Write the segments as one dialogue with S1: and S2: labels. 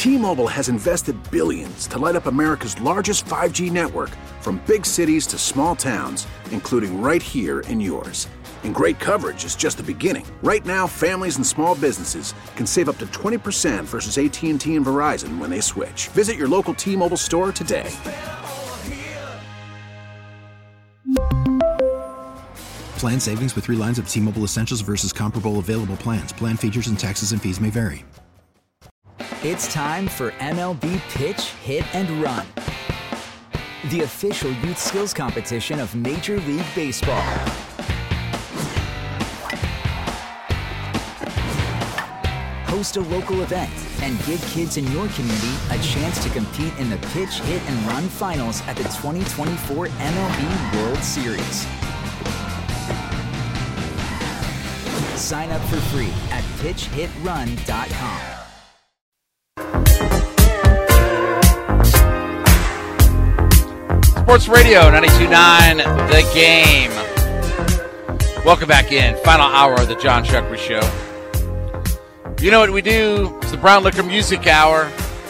S1: T-Mobile has invested billions to light up America's largest 5G network, from big cities to small towns, including right here in yours. And great coverage is just the beginning. Right now, families and small businesses can save up to 20% versus AT&T and Verizon when they switch. Visit your local T-Mobile store today.
S2: Plan savings with 3 lines of T-Mobile Essentials versus comparable available plans. Plan features and taxes and fees may vary.
S3: It's time for MLB Pitch, Hit, and Run, the official youth skills competition of Major League Baseball. Host a local event and give kids in your community a chance to compete in the Pitch, Hit, and Run finals at the 2024 MLB World Series. Sign up for free at pitchhitrun.com.
S4: Sports Radio 92.9 The Game. Welcome back in. Final hour of the John Chuckery Show. You know what we do? It's the Brown Liquor Music Hour.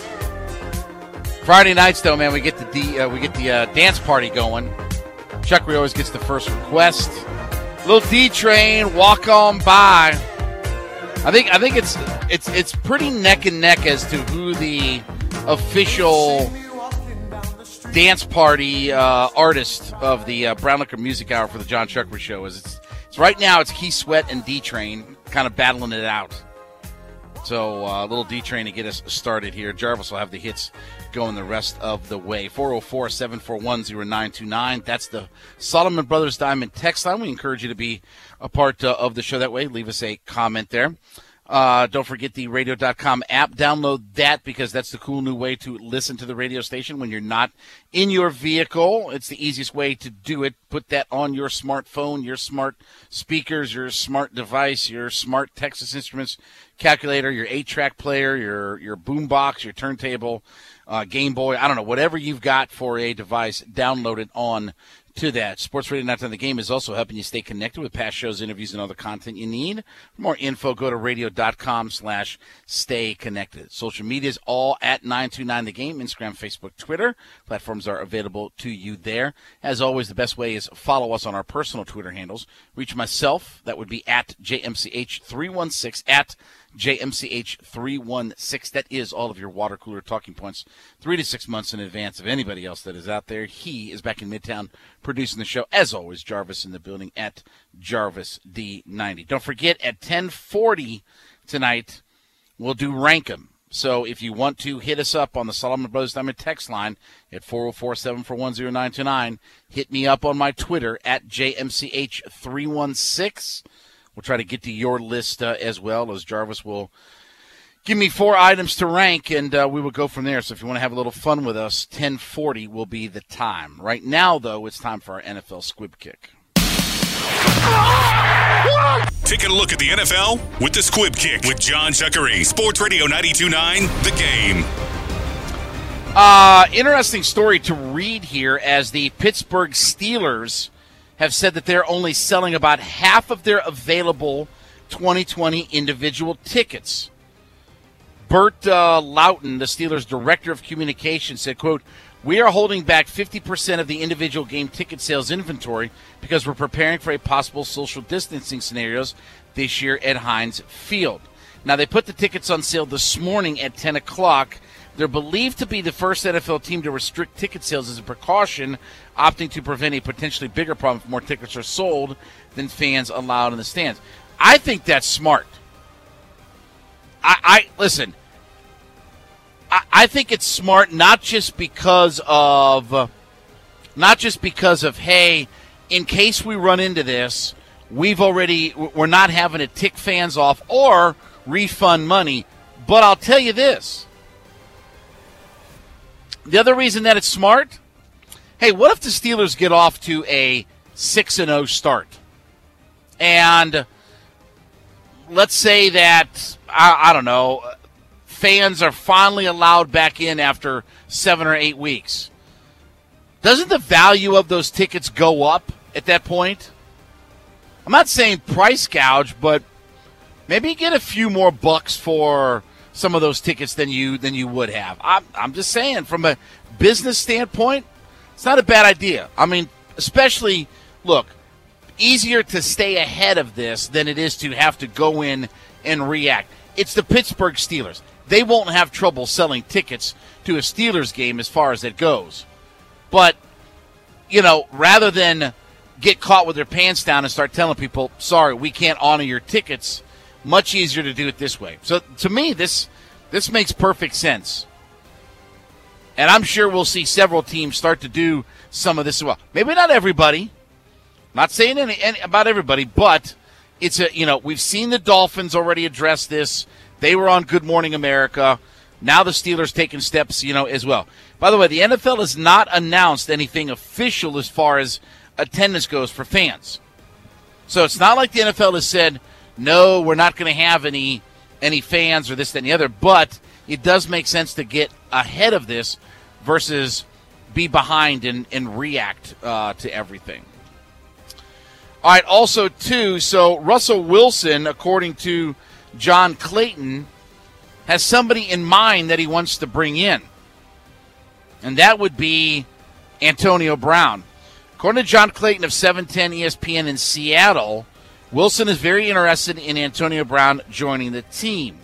S4: Friday nights, though, man, we get the dance party going. Chuckery always gets the first request. Little D Train, Walk On By. I think it's pretty neck and neck as to who the official dance party artist of the Brown Liquor Music Hour for the John Chuckery Show is. It's right now it's Keith Sweat and D Train kind of battling it out. So a little D Train to get us started here. Jarvis will have the hits going the rest of the way. 404-741-0929. That's the Solomon Brothers Diamond text line. We encourage you to be a part of the show that way. Leave us a comment there. Don't forget the radio.com app. Download that because that's the cool new way to listen to the radio station when you're not in your vehicle. It's the easiest way to do it. Put that on your smartphone, your smart speakers, your smart device, your smart Texas Instruments calculator, your 8-track player, your boombox, your turntable, Game Boy. I don't know, whatever you've got for a device, download it on to that. Sports Radio 92.9 The Game is also helping you stay connected with past shows, interviews, and other content you need. For more info, go to radio.com/stay connected. Social media is all at 929 The Game. Instagram, Facebook, Twitter. Platforms are available to you there. As always, the best way is follow us on our personal Twitter handles. Reach myself. That would be at JMCH316, at JMCH316. That is all of your water cooler talking points 3 to 6 months in advance of anybody else that is out there. He is back in Midtown producing the show. As always, Jarvis in the building at Jarvis D90. Don't forget, at 10:40 tonight, we'll do Rank 'em. So if you want to hit us up on the Solomon Brothers Diamond text line at 404-741-0929, hit me up on my Twitter at JMCH316. We'll try to get to your list as well, as Jarvis will give me 4 items to rank, and we will go from there. So if you want to have a little fun with us, 10:40 will be the time. Right now, though, it's time for our NFL Squib Kick.
S5: Taking a look at the NFL with the Squib Kick with John Chuckery. Sports Radio 92.9 The Game.
S4: Interesting story to read here, as the Pittsburgh Steelers have said that they're only selling about half of their available 2020 individual tickets. Bert Loughton, the Steelers' director of communications, said, quote, "We are holding back 50% of the individual game ticket sales inventory because we're preparing for a possible social distancing scenarios this year at Heinz Field." Now, they put the tickets on sale this morning at 10 o'clock. They're believed to be the first NFL team to restrict ticket sales as a precaution, opting to prevent a potentially bigger problem if more tickets are sold than fans allowed in the stands. I think that's smart. Listen, I think it's smart not just because of hey, in case we run into this, we're not having to tick fans off or refund money. But I'll tell you this. The other reason that it's smart, hey, what if the Steelers get off to a 6-0 start? And let's say that, I don't know, fans are finally allowed back in after 7 or 8 weeks. Doesn't the value of those tickets go up at that point? I'm not saying price gouge, but maybe get a few more bucks for some of those tickets than you would have. I'm just saying, from a business standpoint, it's not a bad idea. I mean, especially, look, easier to stay ahead of this than it is to have to go in and react. It's the Pittsburgh Steelers. They won't have trouble selling tickets to a Steelers game as far as it goes. But, rather than get caught with their pants down and start telling people, sorry, we can't honor your tickets, much easier to do it this way. So, to me, this makes perfect sense. And I'm sure we'll see several teams start to do some of this as well. Maybe not everybody. Not saying any about everybody, but it's we've seen the Dolphins already address this. They were on Good Morning America. Now the Steelers taking steps, as well. By the way, the NFL has not announced anything official as far as attendance goes for fans. So it's not like the NFL has said, no, we're not going to have any fans or this, that, and the other. But it does make sense to get ahead of this versus be behind and react to everything. All right, also, too, so Russell Wilson, according to John Clayton, has somebody in mind that he wants to bring in. And that would be Antonio Brown. According to John Clayton of 710 ESPN in Seattle, Wilson is very interested in Antonio Brown joining the team.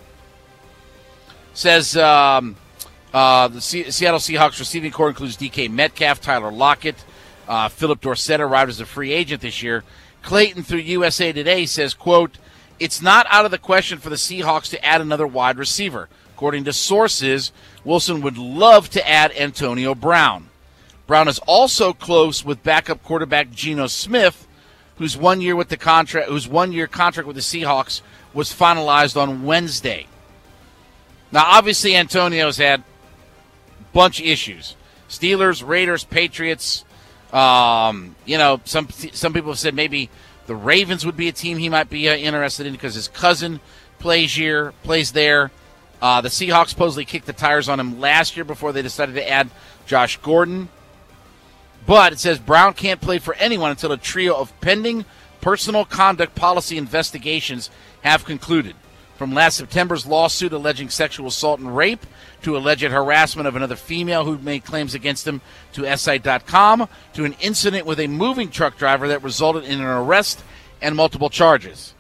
S4: Says the Seattle Seahawks receiving core includes DK Metcalf, Tyler Lockett, Philip Dorsett arrived as a free agent this year. Clayton, through USA Today, says, quote, it's not out of the question for the Seahawks to add another wide receiver. According to sources, Wilson would love to add Antonio Brown. Brown is also close with backup quarterback Geno Smith, whose one-year contract with the Seahawks was finalized on Wednesday. Now, obviously, Antonio's had a bunch of issues. Steelers, Raiders, Patriots. Some people have said maybe the Ravens would be a team he might be interested in because his cousin plays there. The Seahawks supposedly kicked the tires on him last year before they decided to add Josh Gordon. But it says Brown can't play for anyone until a trio of pending personal conduct policy investigations have concluded. From last September's lawsuit alleging sexual assault and rape to alleged harassment of another female who made claims against him to SI.com to an incident with a moving truck driver that resulted in an arrest and multiple charges.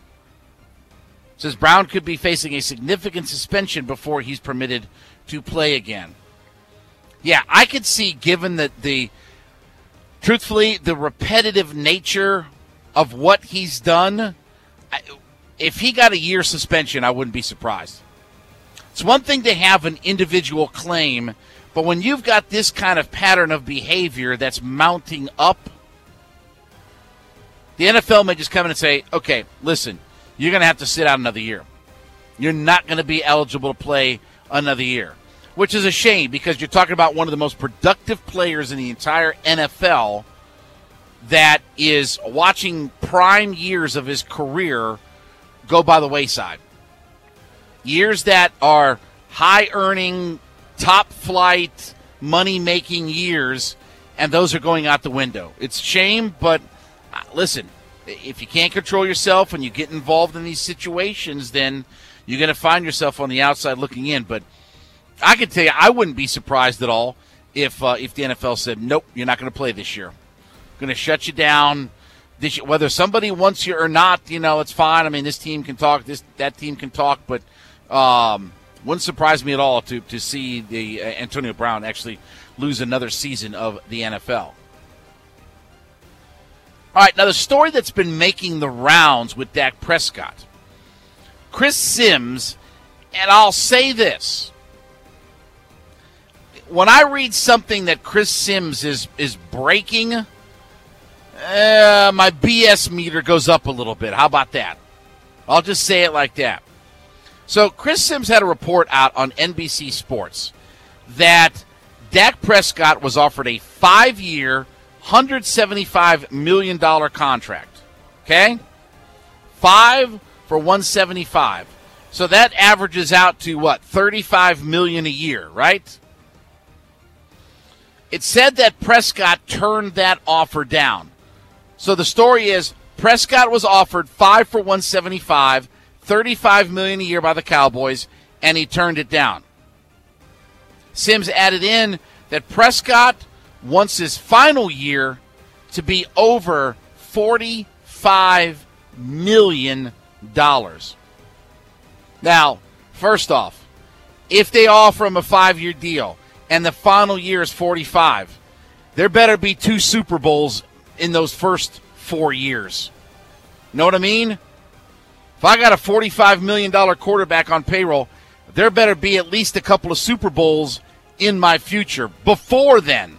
S4: It says Brown could be facing a significant suspension before he's permitted to play again. Yeah, I could see, given that truthfully, the repetitive nature of what he's done, if he got a year suspension, I wouldn't be surprised. It's one thing to have an individual claim, but when you've got this kind of pattern of behavior that's mounting up, the NFL may just come in and say, okay, listen, you're going to have to sit out another year. You're not going to be eligible to play another year, which is a shame because you're talking about one of the most productive players in the entire NFL that is watching prime years of his career go by the wayside. Years that are high-earning, top-flight, money-making years, and those are going out the window. It's a shame, but listen, if you can't control yourself and you get involved in these situations, then you're going to find yourself on the outside looking in. But I can tell you, I wouldn't be surprised at all if the NFL said, nope, you're not going to play this year. Going to shut you down. Whether somebody wants you or not, it's fine. I mean, this team can talk, that team can talk, but wouldn't surprise me at all to see the Antonio Brown actually lose another season of the NFL. All right, now the story that's been making the rounds with Dak Prescott. Chris Sims, and I'll say this. When I read something that Chris Sims is breaking, my BS meter goes up a little bit. How about that? I'll just say it like that. So Chris Sims had a report out on NBC Sports that Dak Prescott was offered a 5-year, $175 million contract. Okay? 5 for $175. So that averages out to what? $35 million a year, right? It said that Prescott turned that offer down. So the story is Prescott was offered 5 for $175, $35 million a year by the Cowboys, and he turned it down. Sims added in that Prescott wants his final year to be over $45 million. Now, first off, if they offer him a 5-year deal and the final year is 45, there better be 2 Super Bowls in those first 4 years. Know what I mean? If I got a $45 million quarterback on payroll, there better be at least a couple of Super Bowls in my future before then.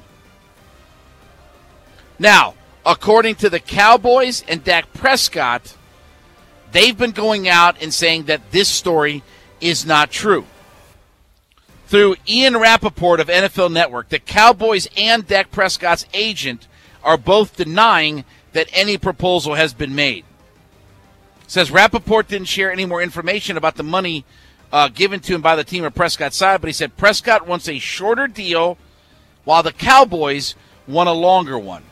S4: Now, according to the Cowboys and Dak Prescott, they've been going out and saying that this story is not true. Through Ian Rappaport of NFL Network, the Cowboys and Dak Prescott's agent are both denying that any proposal has been made. Says Rappaport didn't share any more information about the money given to him by the team on Prescott's side, but he said Prescott wants a shorter deal while the Cowboys want a longer one.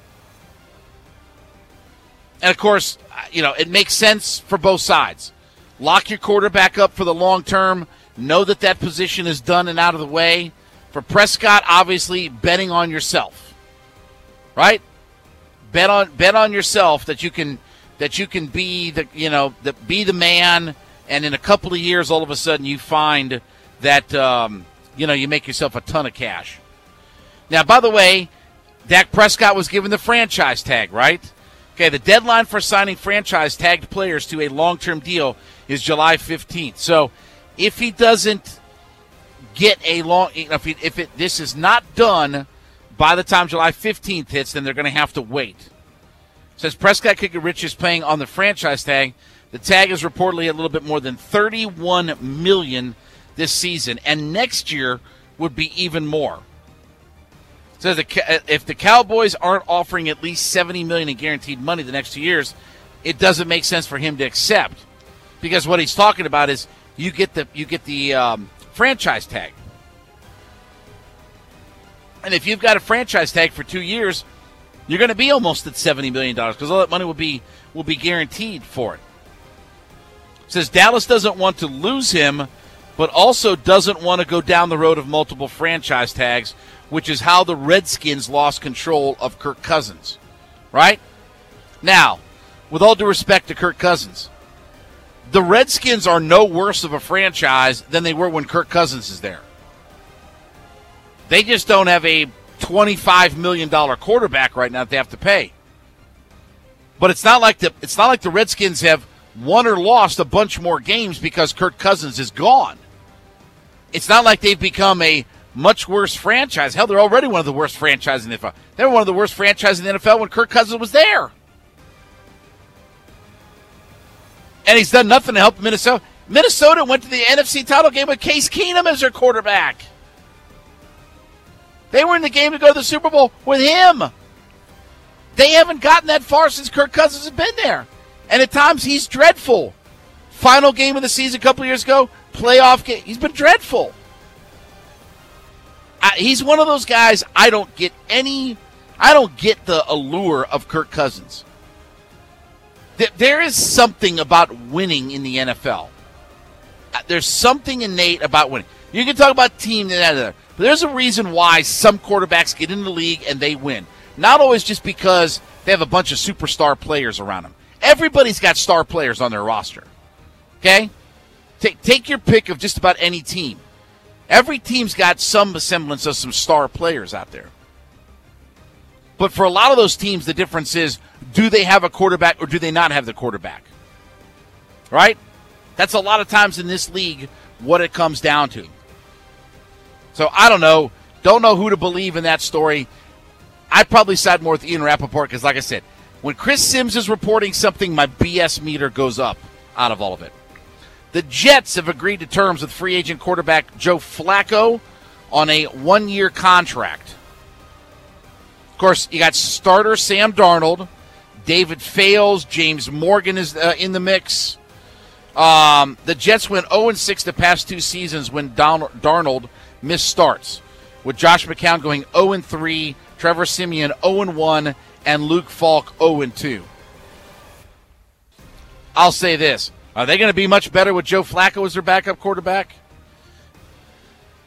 S4: And, of course, it makes sense for both sides. Lock your quarterback up for the long term. Know that position is done and out of the way. For Prescott, obviously, betting on yourself. Right? Bet on yourself that you can be the man, and in a couple of years, all of a sudden, you find that you make yourself a ton of cash. Now, by the way, Dak Prescott was given the franchise tag, right? Okay, the deadline for signing franchise-tagged players to a long-term deal is July 15th. So if he doesn't get a this is not done by the time July 15th hits, then they're going to have to wait. It says Prescott could get rich just paying on the franchise tag. The tag is reportedly a little bit more than $31 million this season, and next year would be even more. Says if the Cowboys aren't offering at least $70 million in guaranteed money the next 2 years, it doesn't make sense for him to accept, because what he's talking about is you get the franchise tag, and if you've got a franchise tag for 2 years, you're going to be almost at $70 million because all that money will be guaranteed for it. It says Dallas doesn't want to lose him, but also doesn't want to go down the road of multiple franchise tags, which is how the Redskins lost control of Kirk Cousins, right? Now, with all due respect to Kirk Cousins, the Redskins are no worse of a franchise than they were when Kirk Cousins is there. They just don't have a $25 million quarterback right now that they have to pay. But it's not like the Redskins have won or lost a bunch more games because Kirk Cousins is gone. It's not like they've become a much worse franchise. Hell, they're already one of the worst franchises in the NFL. They were one of the worst franchises in the NFL when Kirk Cousins was there. And he's done nothing to help Minnesota. Minnesota went to the NFC title game with Case Keenum as their quarterback. They were in the game to go to the Super Bowl with him. They haven't gotten that far since Kirk Cousins has been there. And at times, he's dreadful. Final game of the season a couple years ago, playoff game. He's been dreadful. He's one of those guys I don't get the allure of Kirk Cousins. There is something about winning in the NFL. There's something innate about winning. You can talk about team and that, but there's a reason why some quarterbacks get in the league and they win. Not always just because they have a bunch of superstar players around them. Everybody's got star players on their roster. Okay? Take your pick of just about any team. Every team's got some semblance of some star players out there. But for a lot of those teams, the difference is, do they have a quarterback or do they not have the quarterback? Right? That's a lot of times in this league what it comes down to. So I don't know. Don't know who to believe in that story. I'd probably side more with Ian Rappaport because, like I said, when Chris Sims is reporting something, my BS meter goes up out of all of it. The Jets have agreed to terms with free agent quarterback Joe Flacco on a 1-year contract. Of course, you got starter Sam Darnold, David Fales, James Morgan is in the mix. The Jets went 0-6 the past 2 seasons when Darnold missed starts, with Josh McCown going 0-3, Trevor Siemian 0-1, and Luke Falk 0-2. I'll say this. Are they going to be much better with Joe Flacco as their backup quarterback?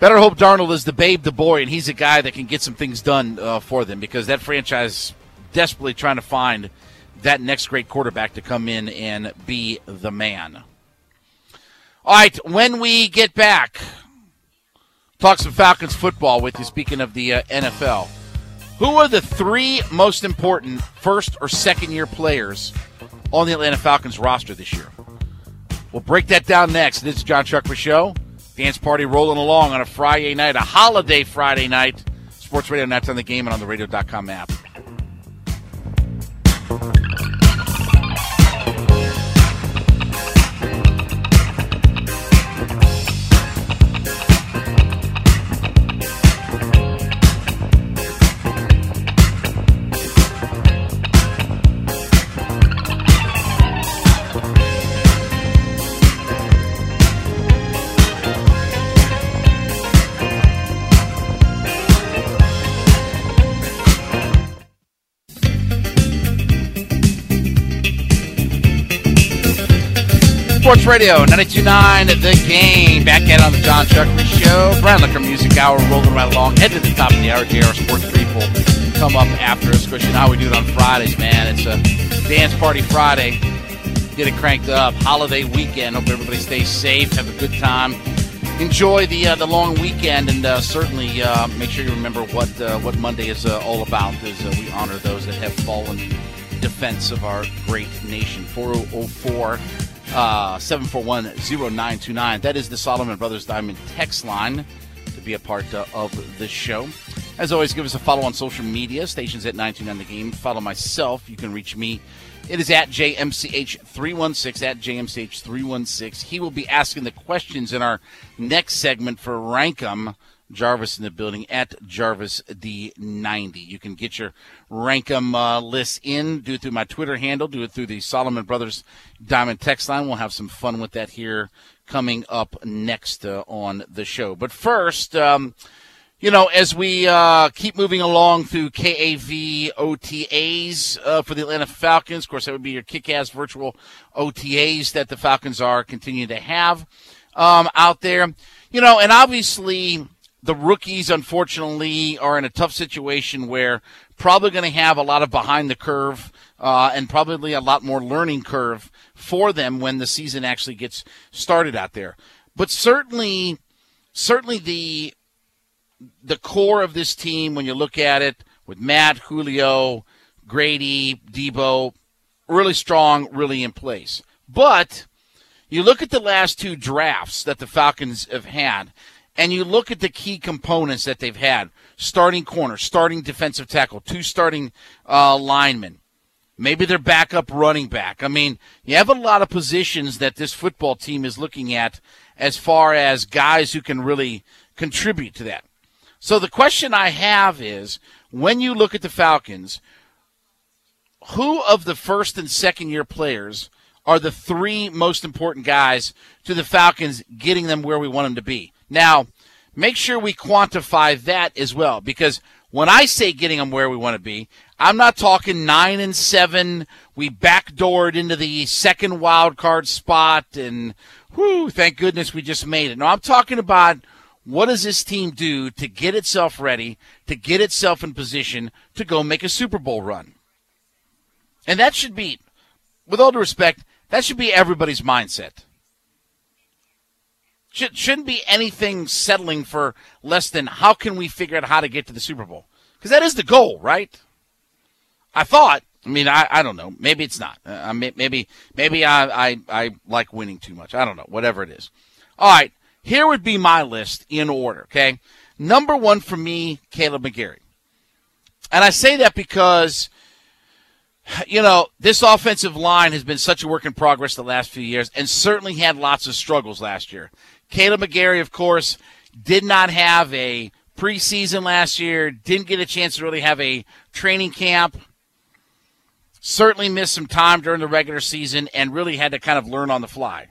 S4: better hope Darnold is the babe, the boy, and he's a guy that can get some things done for them, because that franchise desperately trying to find that next great quarterback to come in and be the man. All right, when we get back, talk some Falcons football with you, speaking of the NFL. Who are the 3 most important first- or second-year players on the Atlanta Falcons roster this year? We'll break that down next. This is John Chuckman Show. Dance party rolling along on a Friday night, a holiday Friday night. Sports Radio Nights on the Game and on the radio.com app. Sports Radio 92.9 The Game. Back at on the John Chuckman Show. Brian Licker Music Hour rolling right along. Head to the top of the hour. JR Sports people come up after us. Of course, you know how we do it on Fridays, man. It's a dance party Friday. Get it cranked up. Holiday weekend. Hope everybody stays safe. Have a good time. Enjoy the long weekend, and certainly make sure you remember what Monday is all about, as we honor those that have fallen in defense of our great nation. 404 741-0929. That is the Solomon Brothers Diamond text line to be a part of the show. As always, give us a follow on social media. Stations at 929 The Game. Follow myself. You can reach me. It is at JMCH316, at JMCH316. He will be asking the questions in our next segment for Rankum. Jarvis in the building at JarvisD90. You can get your Rankum list in. Do it through my Twitter handle. Do it through the Solomon Brothers Diamond text line. We'll have some fun with that here coming up next on the show. But first, as we keep moving along through KAV OTAs for the Atlanta Falcons, of course, that would be your kick-ass virtual OTAs that the Falcons are continuing to have out there. And obviously the rookies, unfortunately, are in a tough situation where probably going to have a lot of behind the curve and probably a lot more learning curve for them when the season actually gets started out there. But certainly the core of this team, when you look at it, with Matt, Julio, Grady, Debo, really strong, really in place. But you look at the last 2 drafts that the Falcons have had, and you look at the key components that they've had: starting corner, starting defensive tackle, 2 starting linemen, maybe their backup running back. I mean, you have a lot of positions that this football team is looking at as far as guys who can really contribute to that. So the question I have is, when you look at the Falcons, who of the first and second year players are the 3 most important guys to the Falcons, getting them where we want them to be? Now, make sure we quantify that as well, because when I say getting them where we want to be, I'm not talking 9-7. We backdoored into the second wild card spot, and thank goodness we just made it. No, I'm talking about, what does this team do to get itself ready, to get itself in position to go make a Super Bowl run? And that should be, with all due respect, that should be everybody's mindset. Shouldn't be anything settling for less than, how can we figure out how to get to the Super Bowl? Because that is the goal, right? I thought. I mean, I don't know. Maybe it's not. Maybe I like winning too much. I don't know. Whatever it is. All right. Here would be my list in order, okay? Number 1 for me, Kaleb McGary. And I say that because, this offensive line has been such a work in progress the last few years, and certainly had lots of struggles last year. Kaleb McGary, of course, did not have a preseason last year, didn't get a chance to really have a training camp, certainly missed some time during the regular season, and really had to kind of learn on the fly.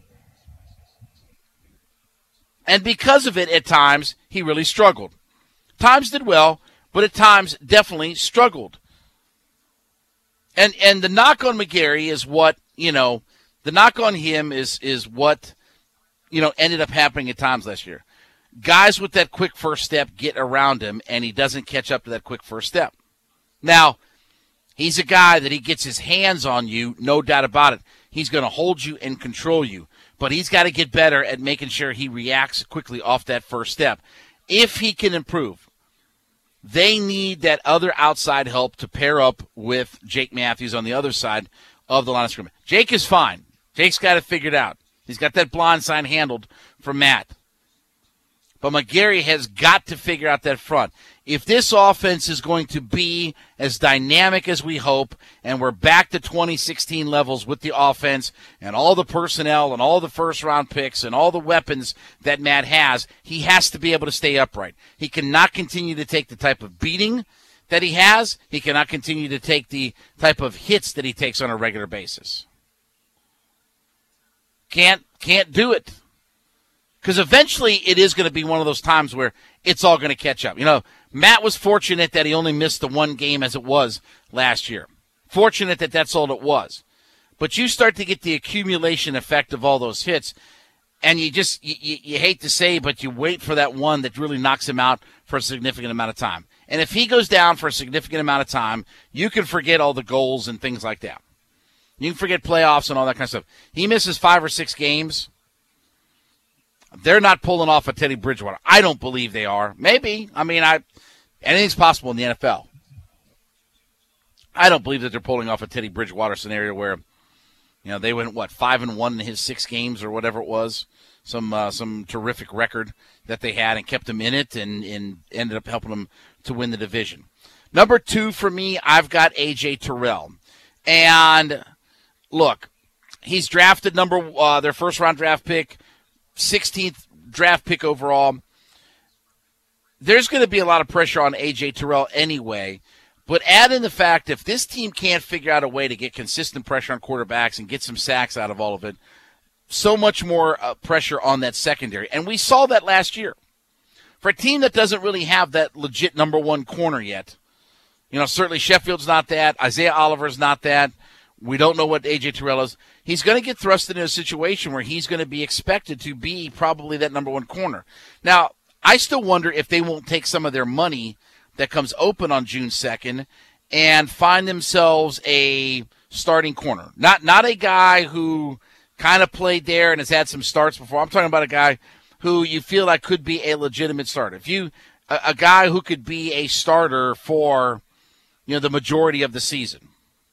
S4: And because of it, at times, he really struggled. Times did well, but at times definitely struggled. And the knock on McGary is what, the knock on him is what, ended up happening at times last year. guys with that quick first step get around him, and he doesn't catch up to that quick first step. Now, he's a guy that he gets his hands on you, no doubt about it. He's going to hold you and control you, but he's got to get better at making sure he reacts quickly off that first step. If he can improve, they need that other outside help to pair up with Jake Matthews on the other side of the line of scrimmage. Jake is fine. Jake's got it figured out. He's got that blind side handled from Matt. But McGarry has got to figure out that front. If this offense is going to be as dynamic as we hope, and we're back to 2016 levels with the offense and all the personnel and all the first-round picks and all the weapons that Matt has, he has to be able to stay upright. He cannot continue to take the type of beating that he has. He cannot continue to take the type of hits that he takes on a regular basis. Can't do it. Because eventually it is going to be one of those times where it's all going to catch up. You know, Matt was fortunate that he only missed the one game as it was last year. Fortunate that that's all it was. But you start to get the accumulation effect of all those hits, and you just, you hate to say, but you wait for that one that really knocks him out for a significant amount of time. And if he goes down for a significant amount of time, you can forget all the goals and things like that. You can forget playoffs and all that kind of stuff. He misses 5 or 6 games. They're not pulling off a Teddy Bridgewater. I don't believe they are. Maybe. I mean, anything's possible in the NFL. I don't believe that they're pulling off a Teddy Bridgewater scenario where, you know, they went, 5-1 in his 6 games or whatever it was. Some terrific record that they had and kept them in it and ended up helping them to win the division. Number 2 for me, I've got A.J. Terrell. And, look, he's drafted their first-round draft pick, 16th draft pick overall. There's going to be a lot of pressure on A.J. Terrell anyway, but add in the fact if this team can't figure out a way to get consistent pressure on quarterbacks and get some sacks out of all of it, so much more pressure on that secondary. And we saw that last year. For a team that doesn't really have that legit number 1 corner yet, you know, certainly Sheffield's not that, Isaiah Oliver's not that. We don't know what A.J. Terrell is. He's going to get thrust into a situation where he's going to be expected to be probably that number 1 corner. Now, I still wonder if they won't take some of their money that comes open on June 2nd and find themselves a starting corner. Not a guy who kind of played there and has had some starts before. I'm talking about a guy who you feel like could be a legitimate starter. A guy who could be a starter for, you know, the majority of the season.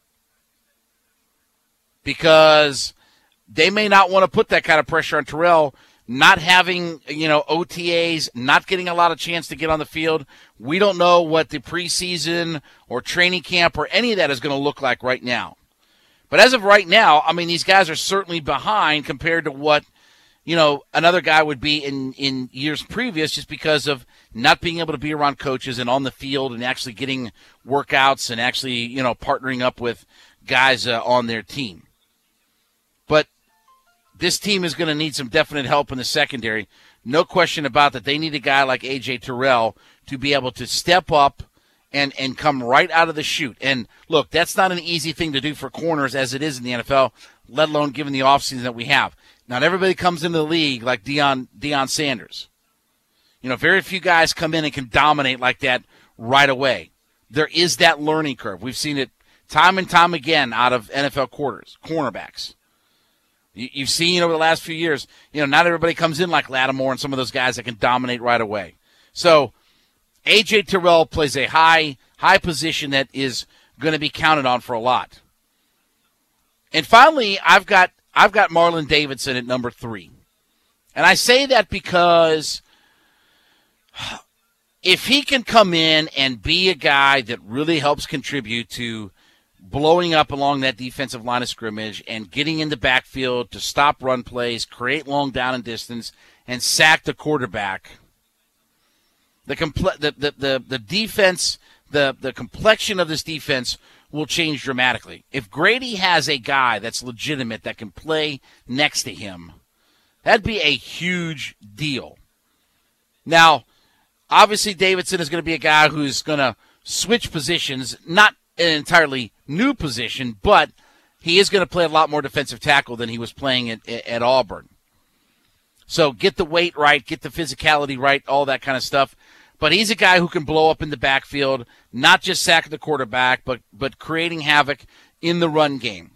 S4: Because they may not want to put that kind of pressure on Terrell, not having, you know, OTAs, not getting a lot of chance to get on the field. We don't know what the preseason or training camp or any of that is going to look like right now. But as of right now, I mean, these guys are certainly behind compared to what, you know, another guy would be in years previous just because of not being able to be around coaches and on the field and actually getting workouts and actually, you know, partnering up with guys on their team. But this team is going to need some definite help in the secondary. No question about that. They need a guy like A.J. Terrell to be able to step up and come right out of the chute. And, look, that's not an easy thing to do for corners as it is in the NFL, let alone given the offseason that we have. Not everybody comes into the league like Deion Sanders. You know, very few guys come in and can dominate like that right away. There is that learning curve. We've seen it time and time again out of NFL cornerbacks. You've seen over the last few years, you know, not everybody comes in like Lattimore and some of those guys that can dominate right away. So A.J. Terrell plays a high position that is going to be counted on for a lot. And finally, I've got Marlon Davidson at number 3. And I say that because if he can come in and be a guy that really helps contribute to blowing up along that defensive line of scrimmage and getting in the backfield to stop run plays, create long down and distance, and sack the quarterback, the defense, the complexion of this defense will change dramatically. If Grady has a guy that's legitimate that can play next to him, that'd be a huge deal. Now, obviously Davidson is going to be a guy who's going to switch positions, not an entirely new position, but he is going to play a lot more defensive tackle than he was playing at Auburn. So get the weight right, get the physicality right, all that kind of stuff. But he's a guy who can blow up in the backfield, not just sack the quarterback, but creating havoc in the run game.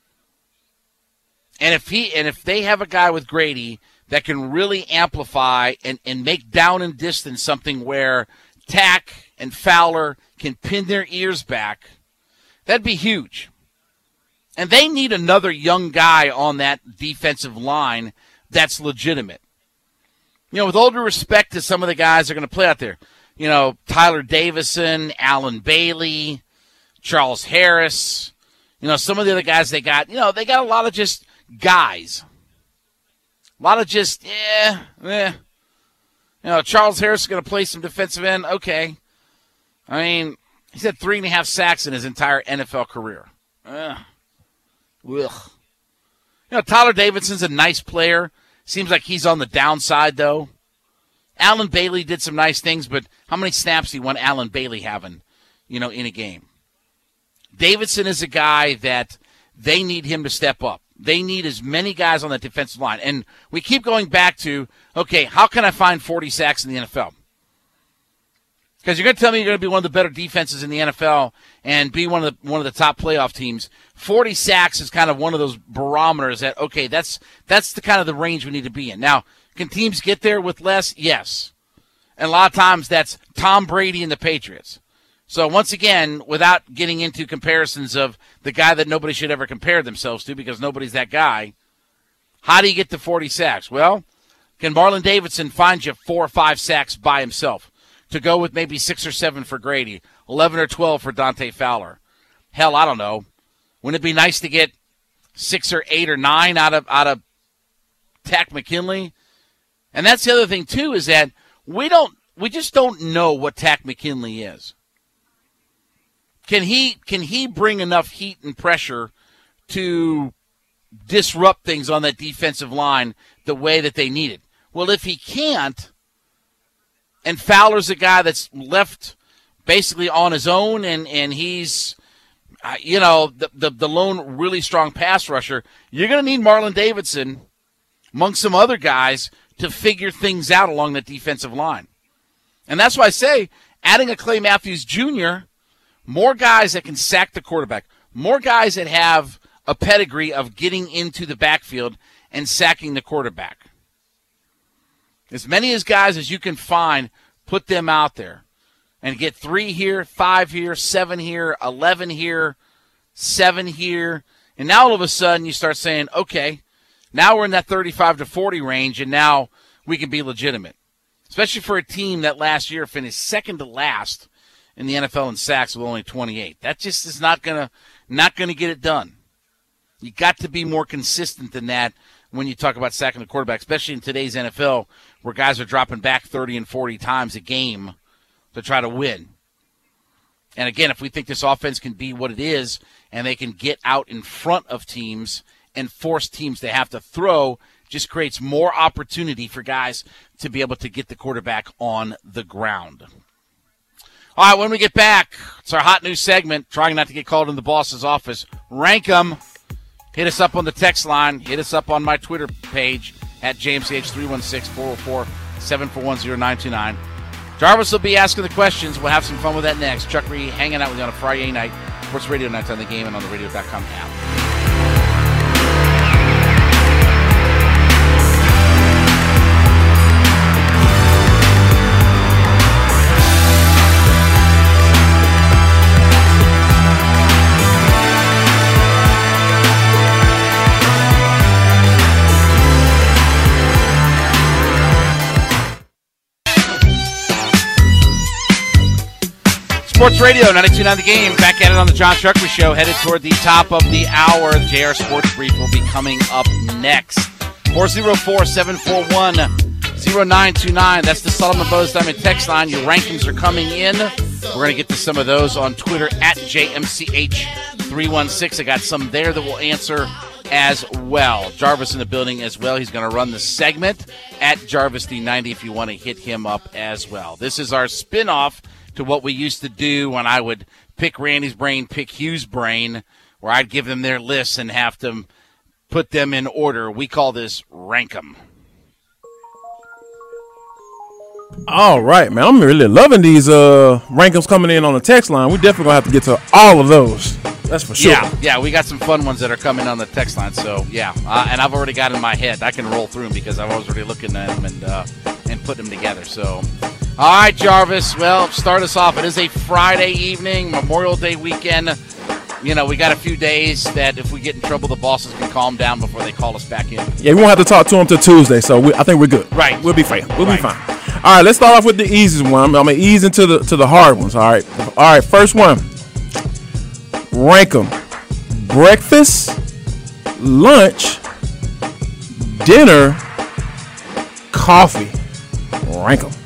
S4: And if they have a guy with Grady that can really amplify and make down and distance something where Tack and Fowler can pin their ears back, that'd be huge. And they need another young guy on that defensive line that's legitimate. With all due respect to some of the guys that are going to play out there, Tyler Davison, Allen Bailey, Charles Harris, some of the other guys they got, they got a lot of just guys. A lot of just, Charles Harris is going to play some defensive end. Okay. I mean, he's had 3.5 sacks in his entire NFL career. Ugh. Tyler Davidson's a nice player. Seems like he's on the downside, though. Allen Bailey did some nice things, but how many snaps do you want Allen Bailey having, in a game? Davidson is a guy that they need him to step up. They need as many guys on that defensive line. And we keep going back to, okay, how can I find 40 sacks in the NFL? Because you're going to tell me you're going to be one of the better defenses in the NFL and be one of the top playoff teams. 40 sacks is kind of one of those barometers that, okay, that's the kind of the range we need to be in. Now, can teams get there with less? Yes. And a lot of times that's Tom Brady and the Patriots. So once again, without getting into comparisons of the guy that nobody should ever compare themselves to because nobody's that guy, how do you get to 40 sacks? Well, can Marlon Davidson find you 4 or 5 sacks by himself to go with maybe 6 or 7 for Grady, 11 or 12 for Dante Fowler? Hell, I don't know. Wouldn't it be nice to get 6 or 8 or 9 out of Takk McKinley? And that's the other thing too, is that we just don't know what Takk McKinley is. Can he bring enough heat and pressure to disrupt things on that defensive line the way that they need it? Well, if he can't, and Fowler's a guy that's left basically on his own, and he's, the lone really strong pass rusher, you're going to need Marlon Davidson, among some other guys, to figure things out along the defensive line. And that's why I say adding a Clay Matthews Jr., more guys that can sack the quarterback, more guys that have a pedigree of getting into the backfield and sacking the quarterback. As many as guys as you can find, put them out there and get 3 here, 5 here, 7 here, 11 here, 7 here. And now all of a sudden you start saying, okay, now we're in that 35 to 40 range, and now we can be legitimate. Especially for a team that last year finished second to last in the NFL in sacks with only 28. That just is not gonna get it done. You got to be more consistent than that when you talk about sacking the quarterback, especially in today's NFL where guys are dropping back 30 and 40 times a game to try to win. And again, if we think this offense can be what it is and they can get out in front of teams and force teams to have to throw, just creates more opportunity for guys to be able to get the quarterback on the ground. All right, when we get back, it's our hot news segment, trying not to get called in the boss's office. Rank 'em. Hit us up on the text line. Hit us up on my Twitter page at JMCH316-404-741-0929. Jarvis will be asking the questions. We'll have some fun with that next. Chuck Reed hanging out with you on a Friday night. Sports Radio Nights on the Game and on the radio.com app. Sports Radio 92.9 The Game, back at it on the John Chuckery Show, headed toward the top of the hour. The JR Sports Brief will be coming up next. 404-741-0929. That's the Solomon Brothers Diamond text line. Your rankings are coming in. We're going to get to some of those on Twitter at JMCH316. I got some there that we'll answer as well. Jarvis in the building as well. He's going to run the segment at JarvisD90 if you want to hit him up as well. This is our spin-off to what we used to do when I would pick Randy's brain, pick Hugh's brain, where I'd give them their lists and have to put them in order. We call this Rank 'em.
S6: All right, man. I'm really loving these rankings coming in on the text line. We definitely gonna have to get to all of those. That's for sure.
S4: Yeah, we got some fun ones that are coming on the text line. So yeah, and I've already got in my head. I can roll through them because I was already looking at them and putting them together. So, all right, Jarvis. Well, start us off. It is a Friday evening, Memorial Day weekend. You know, we got a few days that if we get in trouble, the bosses can calm down before they call us back in.
S6: Yeah, we won't have to talk to them till Tuesday, so I think we're good.
S4: Right.
S6: We'll be fine. We'll be fine. All right, let's start off with the easiest one. I'm gonna ease into the hard ones. All right. First one. Rank them: breakfast, lunch, dinner, coffee. Rank them.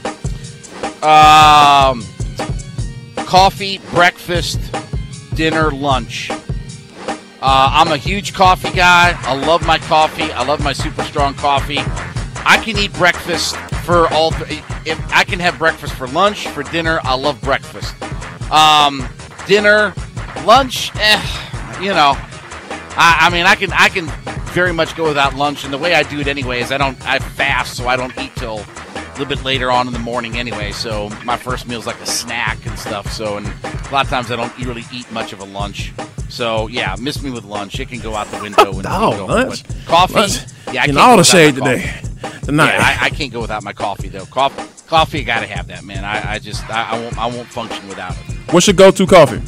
S4: Coffee, breakfast, dinner, lunch. I'm a huge coffee guy. I love my coffee. I love my super strong coffee. I can eat breakfast for all. If I can have breakfast for lunch, for dinner, I love breakfast. Dinner, lunch, you know. I mean, I can very much go without lunch, and the way I do it anyway is I fast, so I don't eat till a little bit later on in the morning anyway. So my first meal is like a snack and stuff. So, and a lot of times I don't really eat much of a lunch. So yeah, miss me with lunch. It can go out the window.
S6: Lunch.
S4: Coffee.
S6: Lunch.
S4: Yeah, I can't
S6: all
S4: go
S6: the shade
S4: without my
S6: today.
S4: coffee.
S6: Tonight.
S4: Yeah, I can't go without my coffee though. Coffee, I gotta have that, man. I won't function without it.
S6: What's your go-to coffee?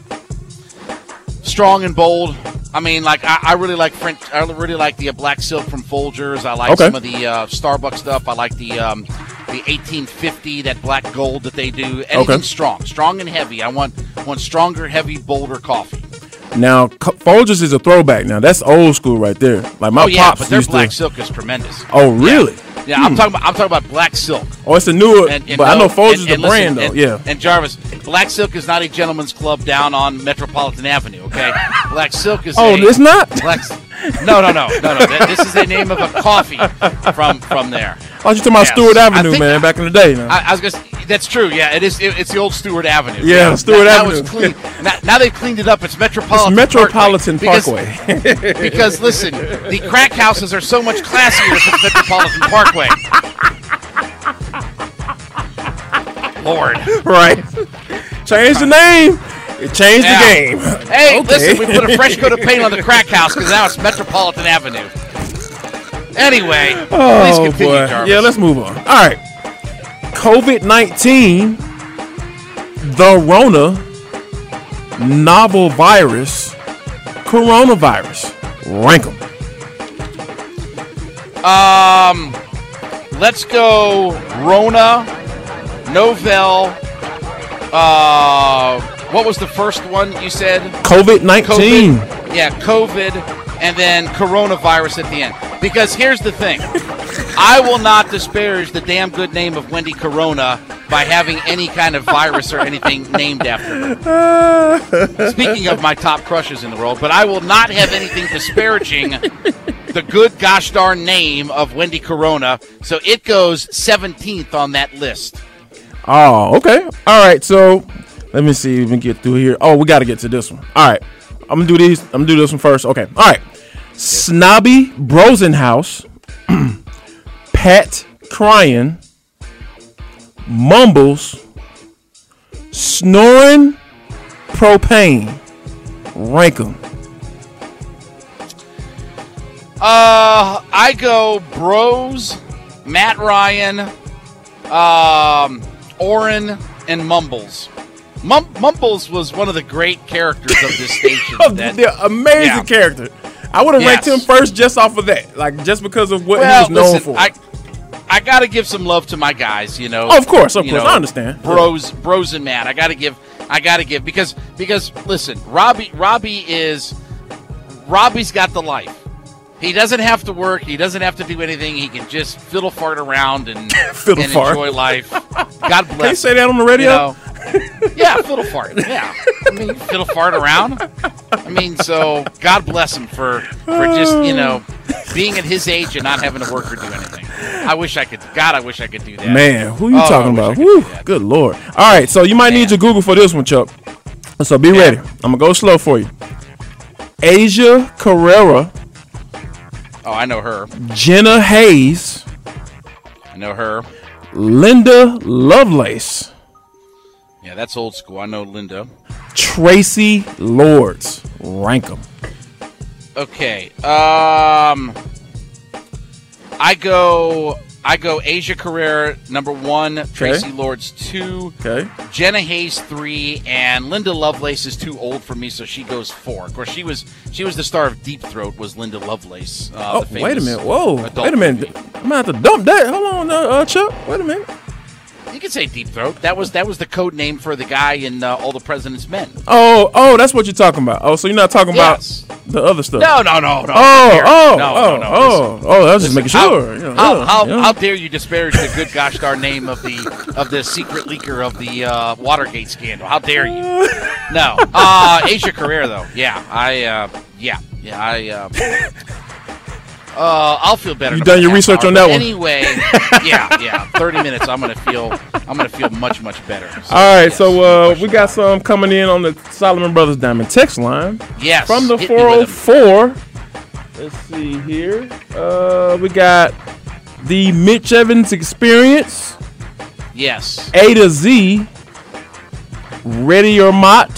S4: Strong and bold. I mean, like I really like French. I really like the Black Silk from Folgers. I like some of the Starbucks stuff. I like the 1850, that black gold that they do. Anything strong and heavy. I want stronger, heavy, bolder coffee.
S6: Now, Folgers is a throwback. Now that's old school right there. Like my pops
S4: but their
S6: used
S4: Black
S6: to.
S4: Silk is tremendous.
S6: Oh, really?
S4: Yeah, I'm talking about Black Silk.
S6: Oh, it's a newer,
S4: And
S6: but I know Folgers is the
S4: listen,
S6: brand though. Yeah.
S4: And Jarvis, Black Silk is not a gentleman's club down on Metropolitan Avenue. Okay, Black Silk is.
S6: It's not.
S4: No. This is the name of a coffee from there.
S6: I was just talking about Stewart Avenue, man, back in the day.
S4: I was gonna. That's true. Yeah, it is. It's the old Stewart Avenue.
S6: Yeah, Stewart Avenue.
S4: Now it's clean. Now they've cleaned it up. It's Metropolitan.
S6: Parkway.
S4: Because listen, the crack houses are so much classier if it's Metropolitan Parkway. Lord.
S6: Right. Change the name. It changed the game.
S4: Hey, listen, we put a fresh coat of paint on the crack house because now it's Metropolitan Avenue. Anyway, please continue, Jarvis.
S6: Yeah, let's move on. All right. COVID-19, the Rona, novel virus, coronavirus. Rank them.
S4: Let's go Rona, Novel. What was the first one you said?
S6: COVID-19.
S4: COVID, and then coronavirus at the end. Because here's the thing. I will not disparage the damn good name of Wendy Corona by having any kind of virus or anything named after her. Speaking of my top crushes in the world, but I will not have anything disparaging the good gosh darn name of Wendy Corona. So it goes 17th on that list.
S6: Oh, okay. All right, so let me see if we can get through here. Oh, we got to get to this one. All right. I'm going to do this one first. Okay. All right. Snobby Brosenhouse, Pat Crying, Mumbles, Snoring Propane. Rank them.
S4: I go Bros, Matt Ryan, Oren, and Mumbles. Mumbles was one of the great characters of this station.
S6: The amazing character. I would have ranked him first just off of that, like just because of what he was known for.
S4: I got to give some love to my guys, you know.
S6: Oh, of course, I understand.
S4: Bros and Matt. I got to give because listen, Robbie's got the life. He doesn't have to work. He doesn't have to do anything. He can just fiddle fart around and enjoy life. God bless.
S6: Can you say that on the radio?
S4: You know? Yeah, fiddle fart. Yeah, I mean, fiddle fart around. I mean, so God bless him for just being at his age and not having to work or do anything. I wish I could do that.
S6: Man, who are you talking about? Woo, good Lord. All right, so you might need your Google for this one, Chuck. So be ready. I'm gonna go slow for you. Asia Carrera.
S4: Oh, I know her.
S6: Jenna Hayes.
S4: I know her.
S6: Linda Lovelace.
S4: Yeah, that's old school. I know Linda.
S6: Tracy Lords. Rank them.
S4: Okay. I go Asia Carrera number 1, Tracy Lords 2, Jenna Hayes 3, and Linda Lovelace is too old for me, so she goes 4. Of course, she was the star of Deep Throat. Was Linda Lovelace?
S6: Wait a minute! Whoa! Wait a minute! I'm gonna have to dump that. Hold on, Chuck. Wait a minute.
S4: You can say Deep Throat. That was the code name for the guy in All the President's Men.
S6: Oh, that's what you're talking about. Oh, so you're not talking about the other stuff?
S4: No. No.
S6: I was just making sure.
S4: How dare you disparage the good gosh darn name of the secret leaker of the Watergate scandal? How dare you? No, Asia Carrera though. I'll feel better.
S6: You done your research on that one?
S4: Anyway, 30 minutes. I'm gonna feel much better. So,
S6: all right, so we got some coming in on the Solomon Brothers Diamond text line.
S4: Yes,
S6: from the 404. Let's see here. We got the Mitch Evans Experience.
S4: Yes.
S6: A to Z. Ready or Mott.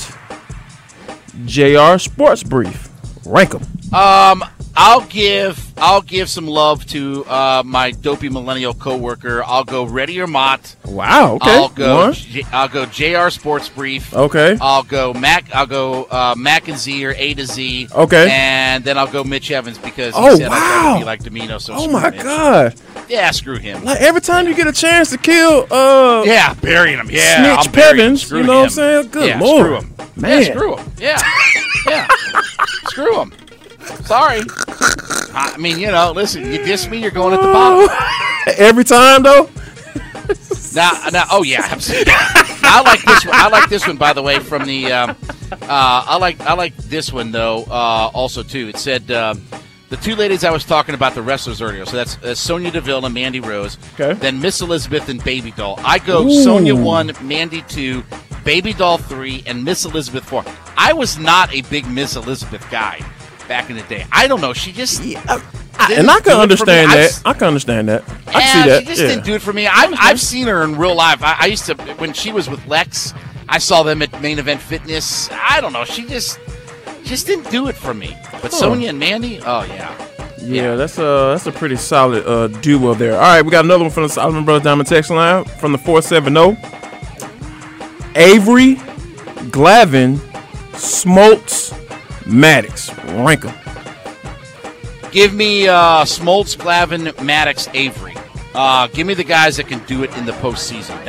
S6: JR Sports Brief. Rank them.
S4: I'll give some love to my dopey millennial coworker. I'll go Ready or Mott.
S6: Wow. Okay.
S4: I'll go JR Sports Brief.
S6: Okay.
S4: I'll go Mac and Z or A to Z.
S6: Okay.
S4: And then I'll go Mitch Evans because he said I tried to be like Domino. So
S6: my God.
S4: Yeah, screw him.
S6: Like every time you get a chance to kill,
S4: burying him. Yeah,
S6: Snitch Pevins. You know what I'm saying? Good Lord.
S4: Screw him.
S6: Man.
S4: Yeah, screw him. Yeah. Screw him. Sorry. I mean, listen, you diss me, you're going at the bottom.
S6: Every time, though?
S4: Oh, yeah, absolutely. I like this one. I like this one, by the way, from the I like this one, though, also, too. It said, the two ladies I was talking about, the wrestlers earlier, so that's Sonya Deville and Mandy Rose. Okay. Then Miss Elizabeth and Baby Doll. I go Sonya 1, Mandy 2, Baby Doll 3, and Miss Elizabeth 4. I was not a big Miss Elizabeth guy back in the day. I don't know. She just
S6: and I can understand that. I can understand that. I see that.
S4: She just didn't do it for me. I've seen her in real life. I used to, when she was with Lex, I saw them at Main Event Fitness. I don't know. She just didn't do it for me. But Sonya and Mandy, yeah,
S6: that's a pretty solid duo there. All right, we got another one from the Solomon Brothers Diamond text line from the 470. Avery, Glavin, Smoltz, Maddox. Rank them.
S4: Give me Smoltz, Glavin, Maddox, Avery. Give me the guys that can do it in the postseason.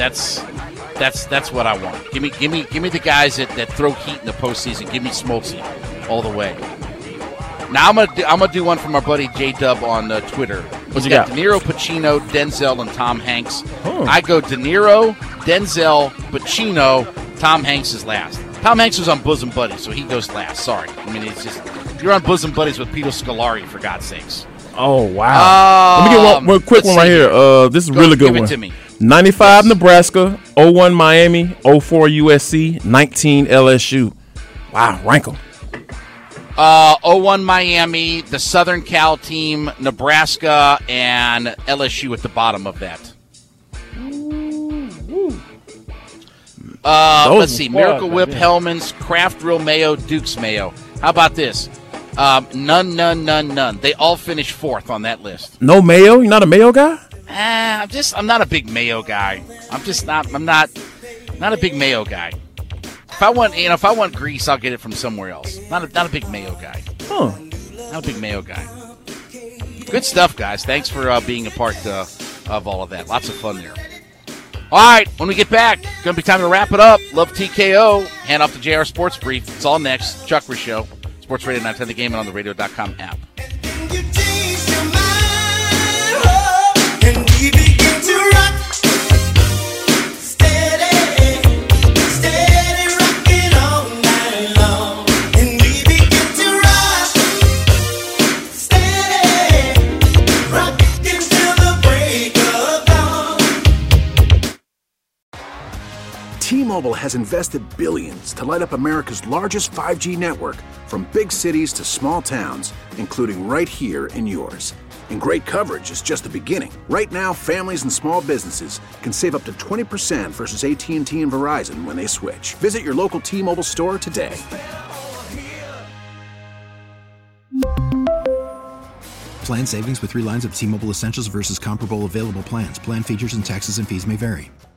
S4: That's what I want. Give me the guys that throw heat in the postseason. Give me Smoltz all the way. Now I'm gonna do one from our buddy J Dub on Twitter.
S6: What's he got?
S4: De Niro, Pacino, Denzel, and Tom Hanks. I go De Niro, Denzel, Pacino. Tom Hanks is last. Tom Hanks was on Bosom Buddies, so he goes last. Sorry. I mean, it's just, you're on Bosom Buddies with Peter Scolari, for God's sakes.
S6: Oh, wow. Let me get one quick one right here. This is a really good one.
S4: Give it to me.
S6: 95 Nebraska, 01 Miami, 04 USC, 19 LSU. Wow, rank them.
S4: 01 Miami, the Southern Cal team, Nebraska, and LSU at the bottom of that. Let's see. Miracle Whip, Hellman's, Kraft Real Mayo, Duke's Mayo. How about this? None. They all finished fourth on that list.
S6: No mayo? You're not a mayo guy?
S4: I'm not a big mayo guy. I'm not a big mayo guy. If I want grease, I'll get it from somewhere else. Not a big mayo guy.
S6: Huh.
S4: Not a big mayo guy. Good stuff, guys. Thanks for being a part of all of that. Lots of fun there. All right, when we get back, going to be time to wrap it up. Love TKO. Hand off to JR Sports Brief. It's all next. Chuckery Show. Sports Radio 910 The Game and on the radio.com app.
S1: T-Mobile has invested billions to light up America's largest 5G network, from big cities to small towns, including right here in yours. And great coverage is just the beginning. Right now, families and small businesses can save up to 20% versus AT&T and Verizon when they switch. Visit your local T-Mobile store today.
S2: Plan savings with 3 lines of T-Mobile Essentials versus comparable available plans. Plan features and taxes and fees may vary.